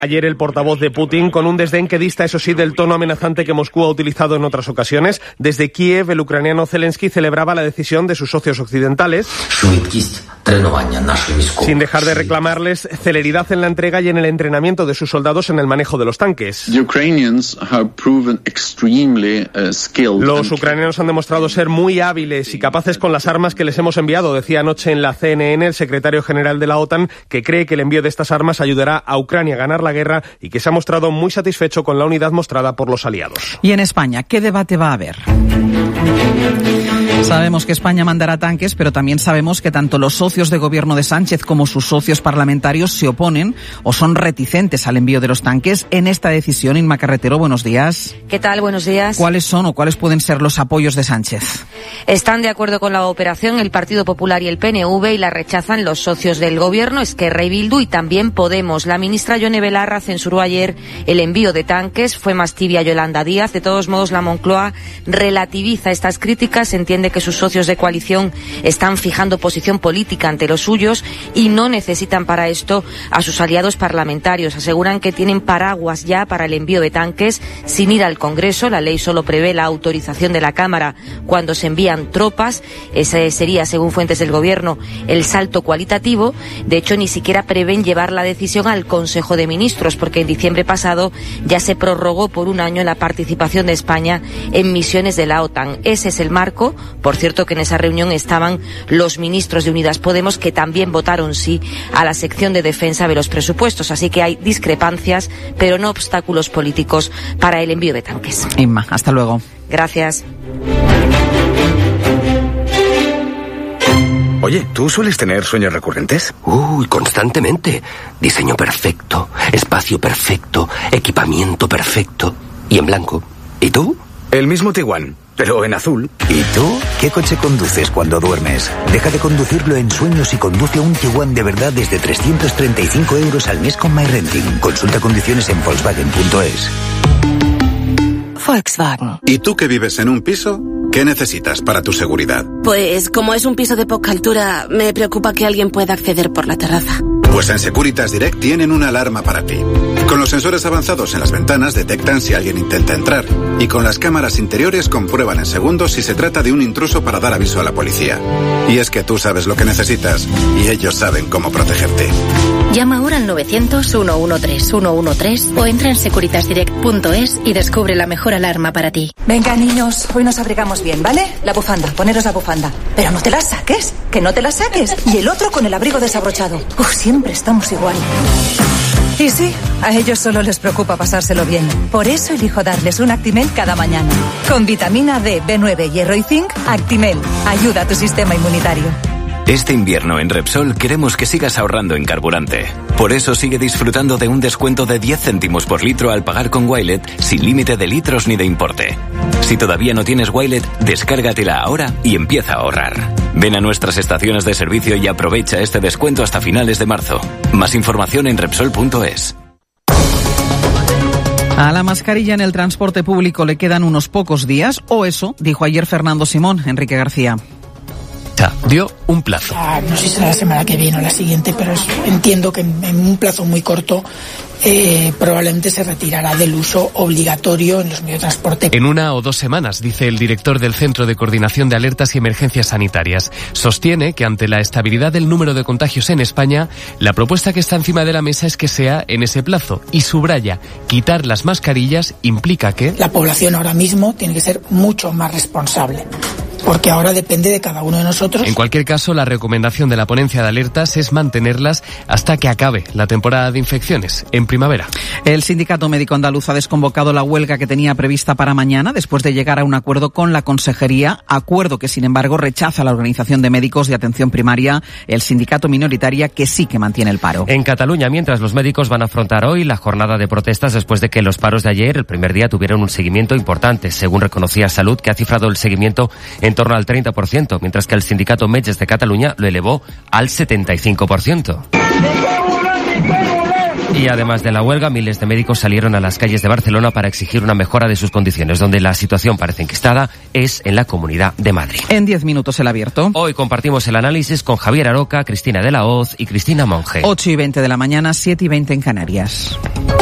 Ayer el portavoz de Putin, con un desdén que dista, eso sí, del tono amenazante que Moscú ha utilizado en otras ocasiones. Desde Kiev, el ucraniano Zelensky celebraba la decisión de sus socios occidentales, sin dejar de reclamarles celeridad en la entrega y en el entrenamiento de sus soldados en el manejo de los tanques. Los ucranianos han demostrado ser muy hábiles y capaces con las armas que les hemos enviado, decía anoche en la CNN el secretario general de la OTAN, que cree que el envío de estas armas ayudará a Ucrania a ganar la guerra y que se ha mostrado muy satisfecho con la unidad mostrada por los aliados. Y en España, ¿qué debate va a haber? Sabemos que España mandará tanques, pero también sabemos que tanto los socios de gobierno de Sánchez como sus socios parlamentarios se oponen o son reticentes al envío de los tanques. En esta decisión, Inma Carretero, buenos días. ¿Qué tal? Buenos días. ¿Cuáles son o cuáles pueden ser los apoyos de Sánchez? Están de acuerdo con la operación el Partido Popular y el PNV y la rechazan los socios del gobierno, Esquerra y Bildu, y también Podemos. La ministra Yone Belarra censuró ayer el envío de tanques, fue más tibia Yolanda Díaz. De todos modos, la Moncloa relativiza estas críticas, entiende que sus socios de coalición están fijando posición política ante los suyos y no necesitan para esto a sus aliados parlamentarios. Aseguran que tienen paraguas ya para el envío de tanques sin ir al Congreso. La ley solo prevé la autorización de la Cámara cuando se envían tropas. Ese sería, según fuentes del Gobierno, el salto cualitativo. De hecho, ni siquiera prevén llevar la decisión al Consejo de Ministros, porque en diciembre pasado ya se prorrogó por un año la participación de España en misiones de la OTAN. Ese es el marco. Por cierto, que en esa reunión estaban los ministros de Unidas Podemos, que también votaron sí a la sección de defensa de los presupuestos. Así que hay discrepancias, pero no obstáculos políticos para el envío de tanques. Inma, hasta luego. Gracias. Oye, ¿tú sueles tener sueños recurrentes? Constantemente. Diseño perfecto, espacio perfecto, equipamiento perfecto y en blanco. ¿Y tú? El mismo Tiguan, pero en azul. ¿Y tú? ¿Qué coche conduces cuando duermes? Deja de conducirlo en sueños y conduce un Tiguan de verdad desde 335 € al mes con MyRenting. Consulta condiciones en Volkswagen.es. Volkswagen. ¿Y tú que vives en un piso? ¿Qué necesitas para tu seguridad? Pues como es un piso de poca altura, me preocupa que alguien pueda acceder por la terraza. Pues en Securitas Direct tienen una alarma para ti. Con los sensores avanzados en las ventanas detectan si alguien intenta entrar y con las cámaras interiores comprueban en segundos si se trata de un intruso para dar aviso a la policía. Y es que tú sabes lo que necesitas y ellos saben cómo protegerte. Llama ahora al 900-113-113 o entra en securitasdirect.es y descubre la mejor alarma para ti. Venga, niños, hoy nos abrigamos bien, ¿vale? La bufanda, poneros la bufanda. Pero no te la saques, que no te la saques. Y el otro con el abrigo desabrochado. Siempre estamos igual. Y sí, a ellos solo les preocupa pasárselo bien. Por eso elijo darles un Actimel cada mañana. Con vitamina D, B9, hierro y zinc, Actimel ayuda a tu sistema inmunitario. Este invierno en Repsol queremos que sigas ahorrando en carburante. Por eso sigue disfrutando de un descuento de 10 céntimos por litro al pagar con Wilet sin límite de litros ni de importe. Si todavía no tienes Wilet, descárgatela ahora y empieza a ahorrar. Ven a nuestras estaciones de servicio y aprovecha este descuento hasta finales de marzo. Más información en Repsol.es. A la mascarilla en el transporte público le quedan unos pocos días, o eso dijo ayer Fernando Simón. Enrique García. Dio un plazo. No sé si será la semana que viene o la siguiente, pero entiendo que en un plazo muy corto probablemente se retirará del uso obligatorio en los medios de transporte. En 1 o 2 semanas, dice el director del Centro de Coordinación de Alertas y Emergencias Sanitarias. Sostiene que ante la estabilidad del número de contagios en España, la propuesta que está encima de la mesa es que sea en ese plazo. Y subraya, quitar las mascarillas implica que... La población ahora mismo tiene que ser mucho más responsable, porque ahora depende de cada uno de nosotros. En cualquier caso, la recomendación de la ponencia de alertas es mantenerlas hasta que acabe la temporada de infecciones, en primavera. El Sindicato Médico Andaluz ha desconvocado la huelga que tenía prevista para mañana después de llegar a un acuerdo con la Consejería, acuerdo que sin embargo rechaza la Organización de Médicos de Atención Primaria, el sindicato minoritaria que sí que mantiene el paro. En Cataluña, mientras los médicos van a afrontar hoy la jornada de protestas después de que los paros de ayer, el primer día, tuvieron un seguimiento importante, según reconocía Salut, que ha cifrado el seguimiento en torno al 30%, mientras que el sindicato Metges de Cataluña lo elevó al 75%. Y además de la huelga, miles de médicos salieron a las calles de Barcelona para exigir una mejora de sus condiciones. Donde la situación parece enquistada es en la Comunidad de Madrid. En 10 minutos el abierto. Hoy compartimos el análisis con Javier Aroca, Cristina de la Hoz y Cristina Monge. 8:20 de la mañana, 7:20 en Canarias.